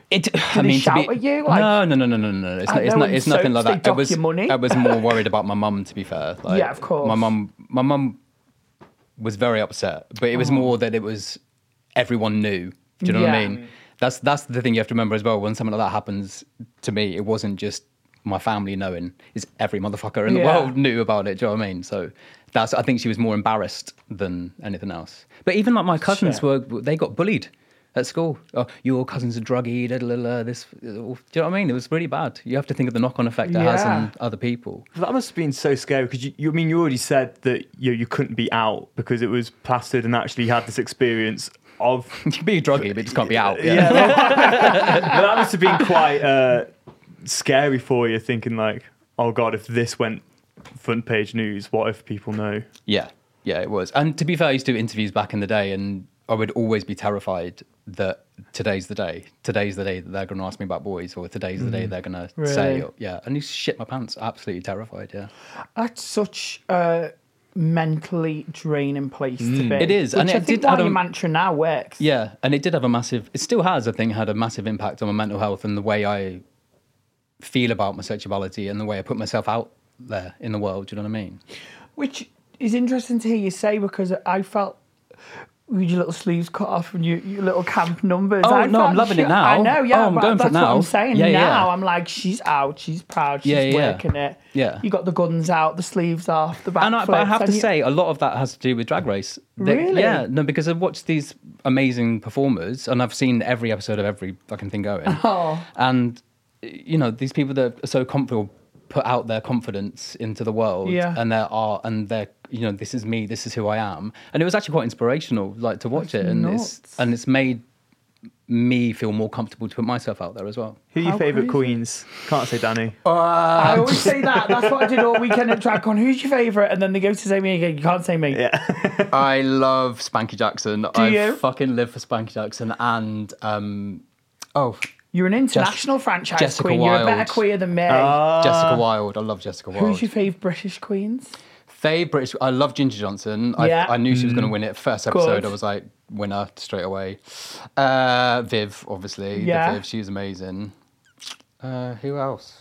It, Did I they mean, shout to be, at you? Like, no, no, no, no, no, no. It's, I not, it's, know not, in it's nothing like soaps that. they I was, dock your money. I was more worried about my mum, to be fair. Like, Yeah, of course. My mum, my mum was very upset, but it was Oh. more that it was everyone knew. Do you know what I Yeah. mean? That's that's the thing you have to remember as well. When something like that happens to me, it wasn't just my family knowing; it's every motherfucker in the Yeah. world knew about it. Do you know what I mean? So that's. I think she was more embarrassed than anything else. But even like my cousins Shit. were, they got bullied at school. Oh, your cousin's a druggie. Da, da, da, da, this. Do you know what I mean? It was really bad. You have to think of the knock-on effect it has Yeah. on other people. That must have been so scary because you, you, I mean, you already said that you you couldn't be out because it was plastered and actually you had this experience of. You can be a druggie, but it just can't be out. Yeah, Yeah. well, but that must have been quite uh, scary for you, thinking like, oh god, if this went front page news, what if people know? Yeah, yeah, it was. And to be fair, I used to do interviews back in the day, and I would always be terrified that today's the day. Today's the day that they're going to ask me about boys, or today's the day they're going to say, Really? yeah. And you shit my pants, absolutely terrified. Yeah, That's such a mentally draining place to be. It is, Which and I it think did why have a- your mantra now works. yeah. And it did have a massive. It still has, I think, had a massive impact on my mental health and the way I feel about my sexuality and the way I put myself out there in the world. Do you know what I mean? Which is interesting to hear you say because I felt with your little sleeves cut off and your, your little camp numbers. Oh, I no, felt I'm loving it shit- now. I know, yeah. Oh, I'm but going for that's it what now. I'm saying. Yeah, yeah, now yeah. I'm like, she's out, she's proud, she's Yeah, yeah. working it. Yeah. You got the guns out, the sleeves off, the back And I, but I flips, have and to you- say, a lot of that has to do with Drag Race. They- Really? Yeah, no, because I've watched these amazing performers, and I've seen every episode of every fucking thing going. Oh. And you know, these people that are so comfortable put out their confidence into the world, Yeah. and their art, and their, you know, this is me, this is who I am, and it was actually quite inspirational, like to watch That's it, and nuts. it's and it's made me feel more comfortable to put myself out there as well. Who are your How favourite crazy. queens? Can't say Danny. I always say that. That's what I did all weekend at DragCon. Who's your favourite? And then they go to say me again. You can't say me. Yeah. I love Spanky Jackson. Do I you? fucking live for Spanky Jackson, and um, oh. You're an international franchise Jessica queen. You're a better Wilde. queer than me. Jessica Wilde. I love Jessica Wilde. Who's your fave British queens? Fave British? I love Ginger Johnson. I, Yeah. I knew she was going to win it. First episode, Good. I was like, winner straight away. Uh, Viv, obviously. Yeah. The Viv, she's amazing. Uh, who else?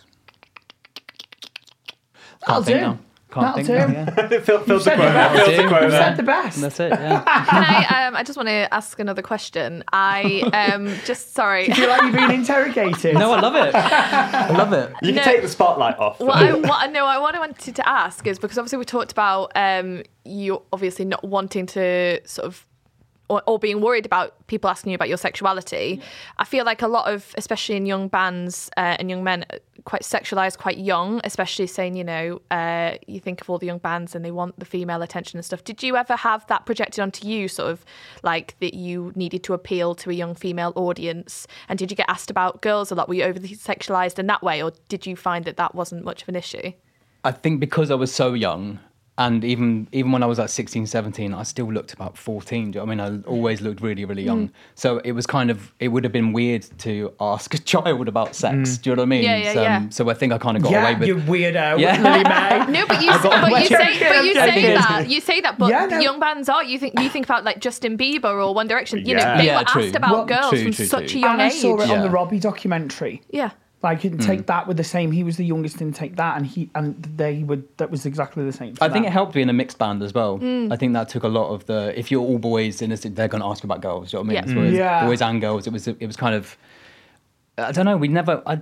That'll Can't think do. now. Can't That'll think do. now, yeah. Phil, Phil said the quote. that. Phil the You quote. You there. said the best. That's it, yeah. Can I? Um, I just want to ask another question. I um, just sorry. Do you feel like you're being interrogated? No, I love it. I love it. You can No. take the spotlight off. What I, what I know, I, what I wanted to ask is because obviously we talked about um, you obviously not wanting to sort of or, or being worried about people asking you about your sexuality. I feel like a lot of, especially in young bands uh, and young men, quite sexualized quite young, especially saying, you know, uh, you think of all the young bands and they want the female attention and stuff. Did you ever have that projected onto you, sort of like that you needed to appeal to a young female audience? And did you get asked about girls a lot? Were you overly sexualized in that way, or did you find that that wasn't much of an issue? I think because I was so young, and even even when I was like sixteen, seventeen, I still looked about fourteen. Do you know what I mean? I always looked really, really young. Mm. So it was kind of, it would have been weird to ask a child about sex. Do you know what I mean? Yeah, yeah, so, yeah. so I think I kind of got yeah, away with you weirdo. Yeah. Lily May. No, but you, I got but away you with say, it. but you I'm say joking. that, you say that, but Yeah, no. young bands are. You think you think about like Justin Bieber or One Direction. You Yeah. know, they Yeah, were true. asked about Well, girls true, from true, such true. a young And I age. saw it on Yeah. the Robbie documentary. Yeah. Like, you can take that with the same. He was the youngest in Take That, and he and they would. That was exactly the same. for I think that. it helped being a mixed band as well. Mm. I think that took a lot of the, if you're all boys, then it's- they're going to ask you about girls. Do you know what I mean? Yeah. Whereas Yeah. boys and girls, it was it was kind of, I don't know, we never, I,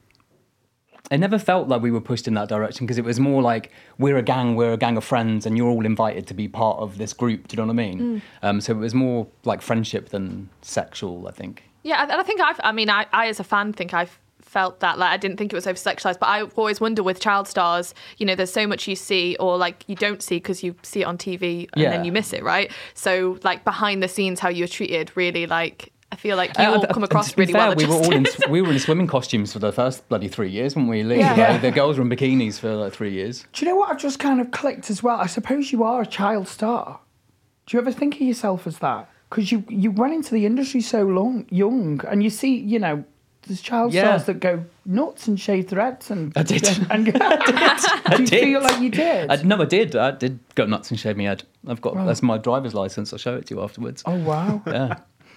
it never felt like we were pushed in that direction because it was more like, we're a gang, we're a gang of friends, and you're all invited to be part of this group. Do you know what I mean? Mm. Um, so it was more like friendship than sexual, I think. Yeah, and I think I've. I mean, I, I as a fan think I've felt that. Like, I didn't think it was over sexualized, but I always wonder with child stars. You know, there's so much you see or like you don't see because you see it on T V and Yeah. then you miss it, right? So like behind the scenes, how you're treated, really like. I feel like you Uh, all uh, come uh, across to be really fair, well. we were all in Justin. we were in swimming costumes for the first bloody three years, weren't we? Lee? Yeah. Like, Yeah. the girls were in bikinis for like three years. Do you know what I've just kind of clicked as well? I suppose you are a child star. Do you ever think of yourself as that? Because you you went into the industry so long, young, and you see, you know, there's child Yeah. stars that go nuts and shave their heads and. I did. And, and, I do you did. feel like you did? I, no, I did. I did go nuts and shave my head. I've got that's my driver's license. I'll show it to you afterwards. Oh wow! Yeah,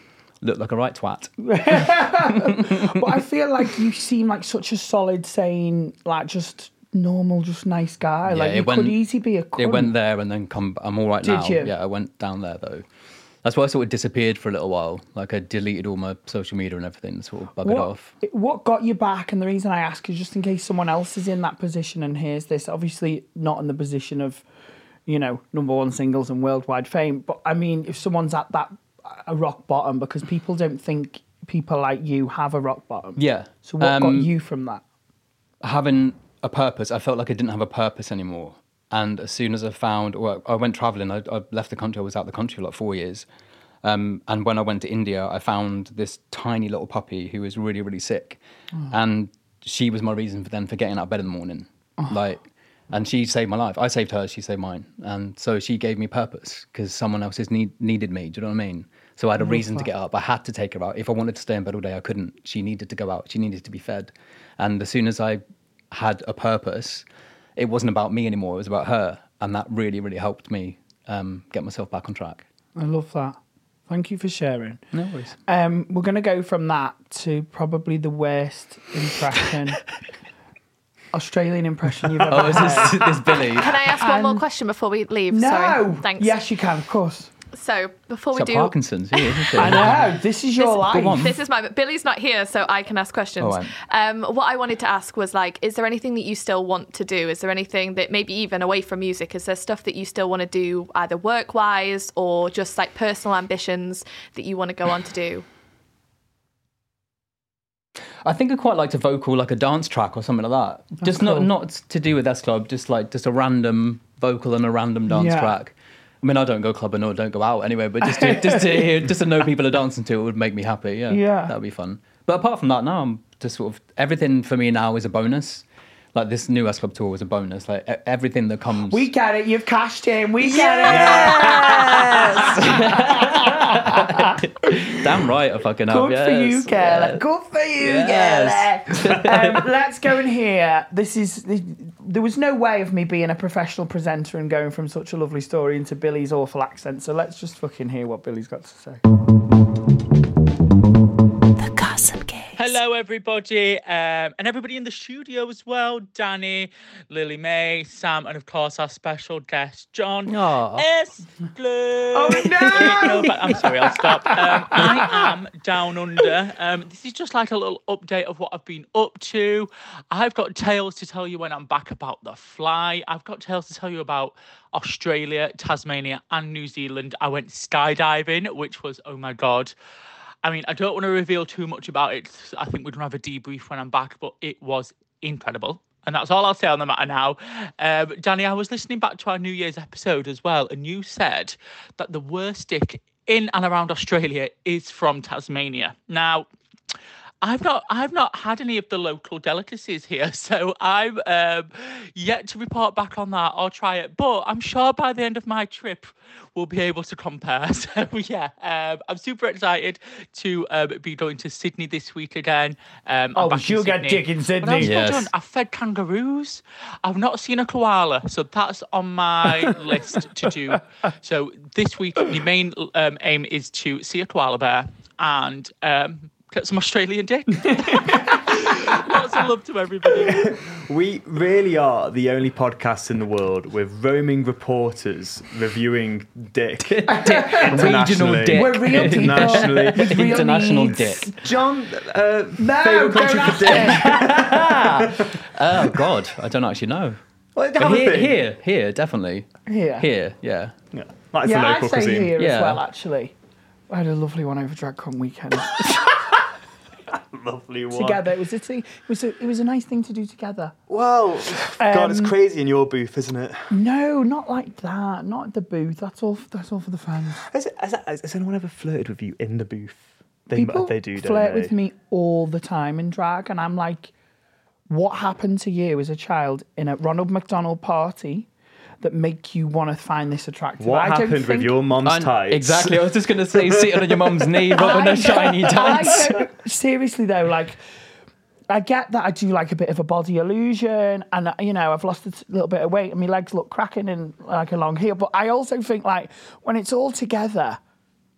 look like a right twat. But I feel like you seem like such a solid, sane, like just normal, just nice guy. Yeah, like you it went- could easily be a cunt. It went there and then come. I'm all right Did now. you? Yeah, I went down there though. That's why I sort of disappeared for a little while. Like I deleted all my social media and everything, sort of buggered What, off. what got you back? And the reason I ask is just in case someone else is in that position and hears this. Obviously, not in the position of, you know, number one singles and worldwide fame. But I mean, if someone's at that a rock bottom, because people don't think people like you have a rock bottom. Yeah. So what got Um, you from that? Having a purpose, I felt like I didn't have a purpose anymore. And as soon as I found, well, I went traveling. I, I left the country. I was out of the country for like four years. Um, and when I went to India, I found this tiny little puppy who was really, really sick. Oh. And she was my reason for then for getting out of bed in the morning. Oh. Like, and she saved my life. I saved her, she saved mine. And so she gave me purpose because someone else has need, needed me. Do you know what I mean? So I had a love reason to that. get up. I had to take her out. If I wanted to stay in bed all day, I couldn't. She needed to go out. She needed to be fed. And as soon as I had a purpose, it wasn't about me anymore. It was about her. And that really, really helped me um, get myself back on track. I love that. Thank you for sharing. No worries. Um, we're going to go from that to probably the worst impression, Australian impression you've ever Oh, is this, heard. this Billy? Can I ask one more And- question before we leave? No. Sorry. Thanks. Yes, you can, of course. So before we It's do, like Parkinson's, yeah, isn't it? I know. This is your This- life. Go on. this is my. Billy's not here, so I can ask questions. All right. Um, what I wanted to ask was like, is there anything that you still want to do? Is there anything that maybe even away from music? Is there stuff that you still want to do, either work-wise or just like personal ambitions that you want to go on to do? I think I quite liked a vocal, like a dance track or something like that. just cool. not not to do with S Club, just like just a random vocal and a random dance Yeah. track. I mean, I don't go clubbing or don't go out anyway, but just to, just to hear, just to know people are dancing to it would make me happy. Yeah, Yeah. that would be fun. But apart from that, now I'm just sort of everything for me now is a bonus. Like this new S Club tour was a bonus. Like e- everything that comes. We get it. You've cashed in. We get Damn right, I fucking have. Good for you, yes. Kelly. Yeah. Good for you, Yes. Kelly. um, let's go in here. This is. This, there was no way of me being a professional presenter and going from such a lovely story into Billy's awful accent. So let's just fucking hear what Billy's got to say. The Gossip Case. Hello, everybody, um, and everybody in the studio as well. Danny, Lily May, Sam, and of course our special guest, John. Aw. S. Blue. Oh, no! but I'm sorry, I'll stop. Um, I am down under. Um, this is just like a little update of what I've been up to. I've got tales to tell you when I'm back about the fly. I've got tales to tell you about Australia, Tasmania, and New Zealand. I went skydiving, which was, oh my God. I mean, I don't want to reveal too much about it. I think we're going to have a debrief when I'm back, but it was incredible. And that's all I'll say on the matter now. Um, Danny, I was listening back to our New Year's episode as well, and you said that the worst stick in and around Australia is from Tasmania. Now, I've not I've not had any of the local delicacies here, so I'm um, yet to report back on that or try it. But I'm sure by the end of my trip, we'll be able to compare. So yeah, um, I'm super excited to um, be going to Sydney this week again. Um, I'm Oh, back in you'll get Sydney. dick in But Sydney. I've still Yes. done- I've fed kangaroos. I've not seen a koala, so that's on my list to do. So this week, the main um, aim is to see a koala bear and um, get some Australian dick. Lots of love to everybody. We really are the only podcast in the world with roaming reporters reviewing dick. Regional dick. We're real people Internationally. with real International needs. dick. John, uh, No, favourite don't country ask for dick? it. Oh God, I don't actually know. Well, But have a here, think. here, here, definitely. Here. Here, yeah. Yeah, that's Yeah, the I'd local say cuisine. here as Yeah. well, actually. I had a lovely one over Drag Con weekend. Lovely one. Together. It was, a, it, was a, it was a nice thing to do together. Well, God, it's Um, crazy in your booth, isn't it? No, not like that. Not at the booth. That's all. That's all for the fans. Has, has, has anyone ever flirted with you in the booth? They, People they do, don't flirt they? with me all the time in drag, and I'm like, what happened to you as a child in a Ronald McDonald party that make you want to find this attractive? What I don't happened with think- your mum's I- tights? Exactly. I was just going to say, sitting on your mum's knee, rubbing I a shiny don't- I tights. don't- seriously though, like, I get that I do like a bit of a body illusion, and you know I've lost a t- little bit of weight, and my legs look cracking in like a long heel. But I also think like when it's all together,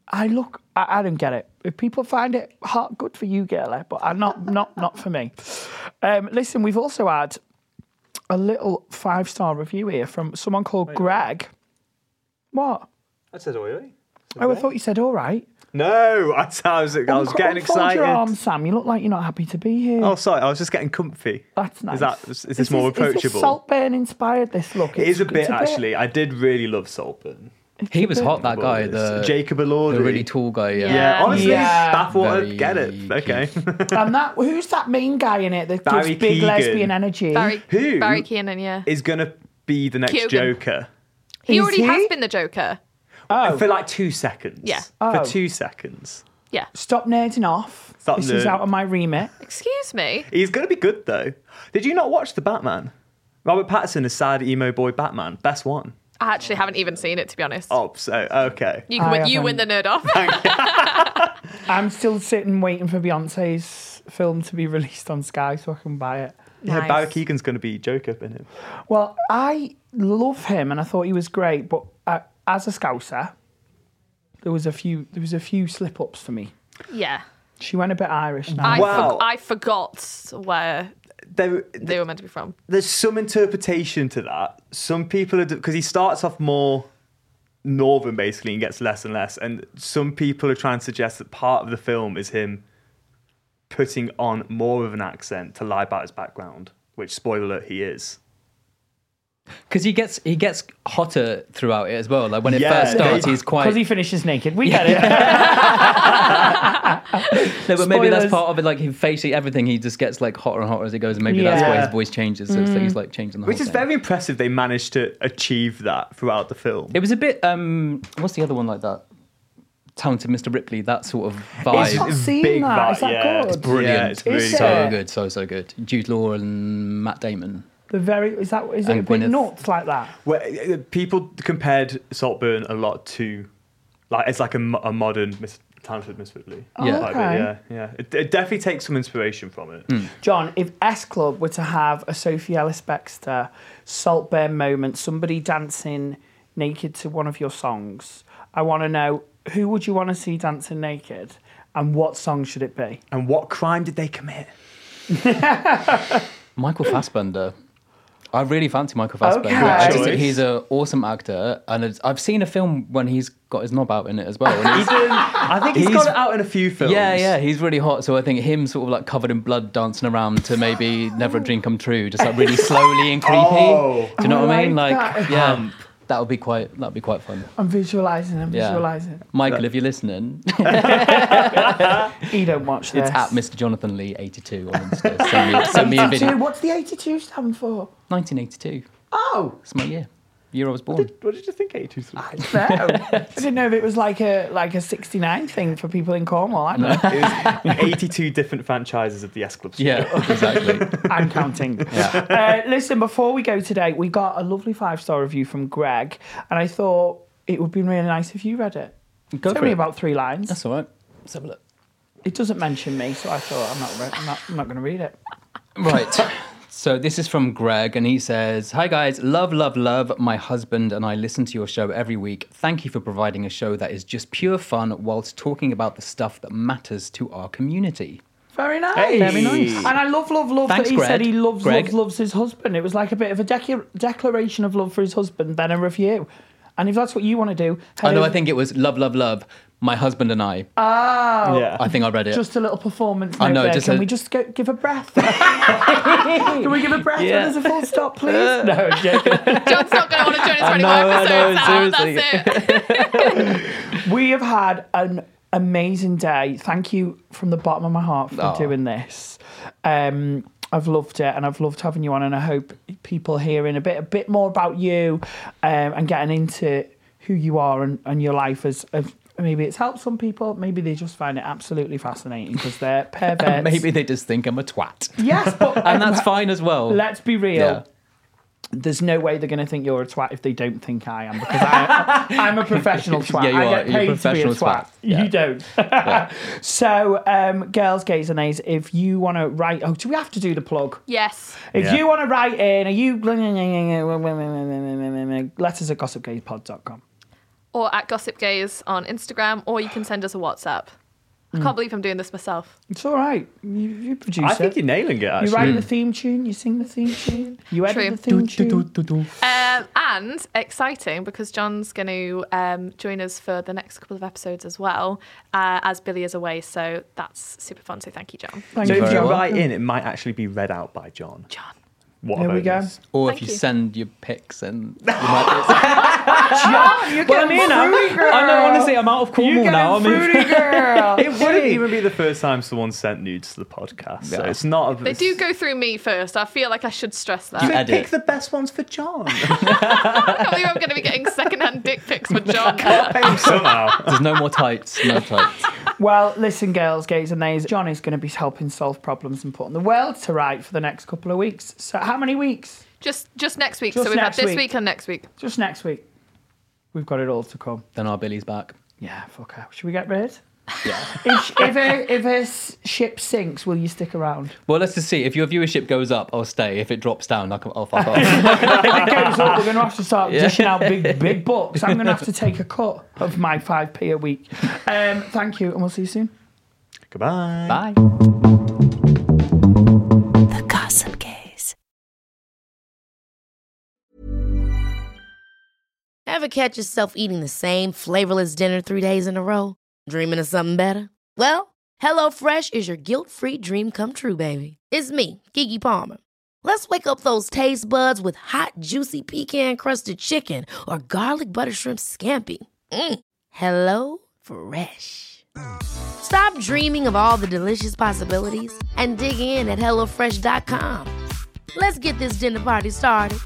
I look, I, I don't get it. If people find it hot, good for you, girlie, but I'm not, not, not for me. Um, listen, we've also had a little five-star review here from someone called Wait, Greg. What? I said oi, oi. Oh, I thought you said all right. No, I, I was, I was Uncle, getting unfold excited. your arms, Sam. You look like you're not happy to be here. Oh, sorry, I was just getting comfy. That's nice. Is that is, is this is more this, approachable? Is this Saltburn inspired, this look? It is a bit, it's actually. I did really love Saltburn. He was hot, that guy. The Jacob Elordi. The really tall guy, yeah. Yeah, honestly, Yeah. Bathwater, Very get it. Okay. And that, who's that mean guy in it that Barry gives big Keoghan. lesbian energy? Barry, Who Barry Keoghan, yeah. is going to be the next Keoghan. Joker? He Is already he? has been the Joker. Oh, For like two seconds. Yeah. Oh. For two seconds. Yeah. stop nerding off. Stop this is nerd- out of my remit. Excuse me. He's going to be good, though. Did you not watch The Batman? Robert Pattinson is sad emo boy Batman. Best one. I actually haven't even seen it, to be honest. Oh, so, okay. You, can I win, you win the haven't. nerd off. I'm still sitting waiting for Beyonce's film to be released on Sky so I can buy it. Yeah, Nice. Barry Keegan's going to be Joker in him. Well, I love him and I thought he was great, but uh, as a Scouser, there was a few there was a few slip ups for me. Yeah. She went a bit Irish now. I, Wow. for- I forgot where There, they were meant to be from. there's some interpretation to that. Some people are because he starts off more northern basically and gets less and less, and some people are trying to suggest that part of the film is him putting on more of an accent to lie about his background, which spoiler alert, he is. Because he gets he gets hotter throughout it as well. Like when it Yeah, first starts, they- he's quite. Because he finishes naked. We get it. No, but maybe that's Spoilers. part of it. Like he facially everything, he just gets like hotter and hotter as he goes, and maybe that's why Yeah. his voice changes. So it's like he's like changing the Which whole is thing. very impressive. They managed to achieve that throughout the film. It was a bit. um What's the other one like that? Talented Mister Ripley. That sort of vibe. It's not seen big that. vibe, Is that yeah. good? It's brilliant. Yeah, it's Is really it? so Yeah. good, so so good. Jude Law and Matt Damon. The very is that is it And a bit Gwyneth. nuts like that? Well, uh, people compared Saltburn a lot to, like, it's like a, mo- a modern Miss Talented Miss Ripley. Yeah. Like, okay. yeah, yeah. It, it definitely takes some inspiration from it. John, if S Club were to have a Sophie Ellis Bextor Saltburn moment, somebody dancing naked to one of your songs, I want to know who would you want to see dancing naked, and what song should it be? And what crime did they commit? Michael Fassbender. I really fancy Michael Fassbender. Okay. I just Choice. think he's an awesome actor, and it's, I've seen a film when he's got his knob out in it as well. And he's, I think he's He's- got it out in a few films. yeah, yeah, he's really hot. So I think him sort of like covered in blood dancing around to maybe Never a Dream Come True, just like really slowly and creepy. Oh. Do you know I what I mean? like Like, that. yeah, that would be quite. That'd be quite fun. I'm visualising, I'm Yeah. visualising. Michael, if you're listening, He don't watch this. it's at Mister Jonathan Lee eighty-two on Insta. Send me, send me a eighty-two, video. what's the eighty-two stand for? nineteen eighty-two. Oh, It's my year. Year I was born. What did you think eighty-two? no. I didn't know if it was like a like a sixty-nine thing for people in Cornwall. I don't know. It was eighty-two different franchises of the S Club. Yeah, exactly. I'm counting. Uh, listen, before we go today, we got a lovely five-star review from Greg, and I thought it would be really nice if you read it. Go it's for only it. about three lines. That's all right. Let's have a look. It doesn't mention me, so I thought I'm not. Re- I'm not, I'm not going to read it. Right. So this is from Greg, and he says, "Hi guys, love, love, love. My husband and I listen to your show every week. Thank you for providing a show that is just pure fun whilst talking about the stuff that matters to our community." Very nice. Hey. Very nice. And I love, love, love Thanks, that he Greg. said he loves, Greg. loves, loves his husband. It was like a bit of a decu- declaration of love for his husband, then a review. And if that's what you want to do, I head know. over- I think it was love, love, love. My husband and I. Oh, Yeah. I think I read it. just a little performance I note know, there. just Can a- we just go, give a breath? Can we give a breath Yeah. when there's a full stop, please? No, I'm joking. John's not going to want to join us for I any know, more I know, episodes now. That's it. We have had an amazing day. Thank you from the bottom of my heart for Aw. doing this. Um, I've loved it, and I've loved having you on. And I hope people hearing a bit, a bit more about you, um, and getting into who you are and, and your life as. as maybe it's helped some people. Maybe they just find it absolutely fascinating because they're perverts. Maybe they just think I'm a twat. Yes, but And that's fine as well. Let's be real. Yeah. There's no way they're going to think you're a twat if they don't think I am, because I, I'm a professional twat. Yeah, you I are. get You're a paid to be a professional twat. twat. Yeah. You don't. So, um, girls, gays, and nays, if you want to write, oh, do we have to do the plug? Yes. If Yeah. you want to write in, are you letters at gossip gays pod dot com. or at Gossip Gaze on Instagram, or you can send us a WhatsApp. I can't believe I'm doing this myself. It's all right. You, you produce I it. think you're nailing it, actually. You write the theme tune, you sing the theme tune, you edit True. the theme tune. Um, and exciting, because John's going to um, join us for the next couple of episodes as well, uh, as Billy is away. So that's super fun. So thank you, John. Thank So you if very you much. write in, it might actually be read out by John. John. What Here a we go. bonus. Or Thank if you, you. send your pics and you might John, you're Well, I getting mean, I'm- fruity, girl. I know, honestly, I'm out of You're Cornwall getting now. I mean- fruity, girl. It wouldn't even be the first time someone sent nudes to the podcast, so Yeah. it's not. A, They do go through me first. I feel like I should stress that. You I edit. Pick the best ones for John. can't believe I'm going to be getting secondhand dick pics with John. Pay him somehow. There's no more tights. No tights. Well, listen, girls, gays and nays, John is going to be helping solve problems and putting the world to right for the next couple of weeks. So how many weeks? Just just next week. Just so we've next had this week. week. and next week. Just next week. We've got it all to come. Then our Billy's back. Yeah, fuck her. Should we get rid? Yeah. If, if, her, if her s- ship sinks, will you stick around? Well, let's just see. If your viewership goes up, I'll stay. If it drops down, I'll, I'll fuck off. If it goes up, we're going to have to start Yeah. dishing out big, big bucks. I'm going to have to take a cut of my five p a week. Um, thank you, and we'll see you soon. Goodbye. Bye. The Gossip Gaze. Ever catch yourself eating the same flavorless dinner three days in a row? Dreaming of something better? Well, HelloFresh is your guilt-free dream come true, baby. It's me, Keke Palmer. Let's wake up those taste buds with hot, juicy pecan-crusted chicken or garlic butter shrimp scampi. Mm. Hello Fresh. Stop dreaming of all the delicious possibilities and dig in at hello fresh dot com. Let's get this dinner party started.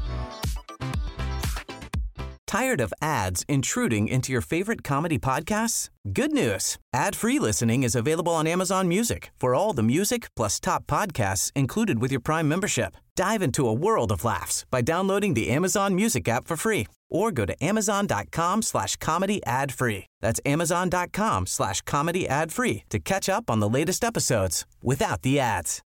Tired of ads intruding into your favorite comedy podcasts? Good news. Ad-free listening is available on Amazon Music for all the music plus top podcasts included with your Prime membership. Dive into a world of laughs by downloading the Amazon Music app for free or go to amazon.com slash comedy ad free. That's amazon.com slash comedy ad free to catch up on the latest episodes without the ads.